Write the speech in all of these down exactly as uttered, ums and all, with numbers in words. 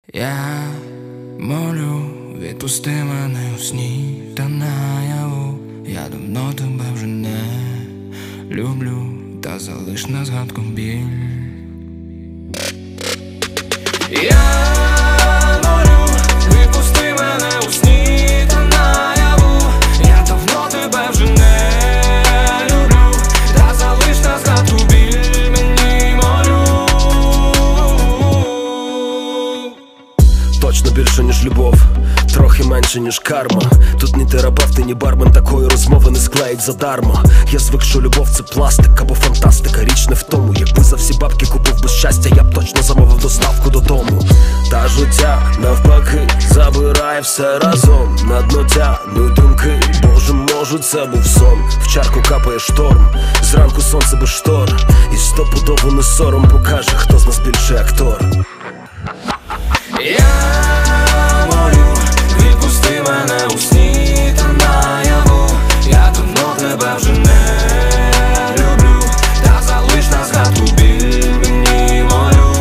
Я молю, відпусти мене у сні та наяву. Я давно тебе вже не люблю, та залиш на згадку біль. Я молю, відпусти мене у сні та наяву. Я давно тебе вже не люблю, та залиш на згадку біль мені, молю. Точно більше, ніж любов, трохи менше, ніж карма. Тут ні терапевт, ні бармен такої розмови не склеїть задарма. Я звик, що любов це пластик або фантастика. Річ не в тому, якби за всі бабки купив би щастя, я б точно замовив доставку додому. Та життя навпаки забирає все разом. На дно тянуть думки, боже, може це був сон. В чарку капає шторм, зранку сонце без штор. І стопудово не сором покаже, хто з нас більший актор. Я молю, відпусти мене у сні та наяву. Я давно тебе вже не люблю, та залиш на згадку біль мені, молю.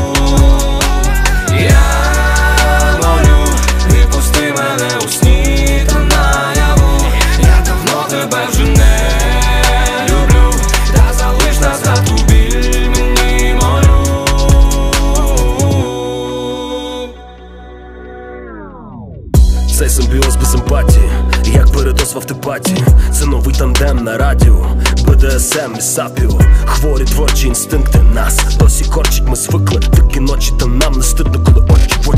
Я молю, відпусти мене у сні та наяву. Я давно тебе вже не люблю, та залиш на згадку біль мені, молю. Цей симбіоз без емпатії, як передоз в автопатії. Це новий тандем на радіо, Б Д С М і Сапіо. Хворі творчі інстинкти нас досі корчить, ми звикли. Такі ночі, та нам не стидно, коли очі в очі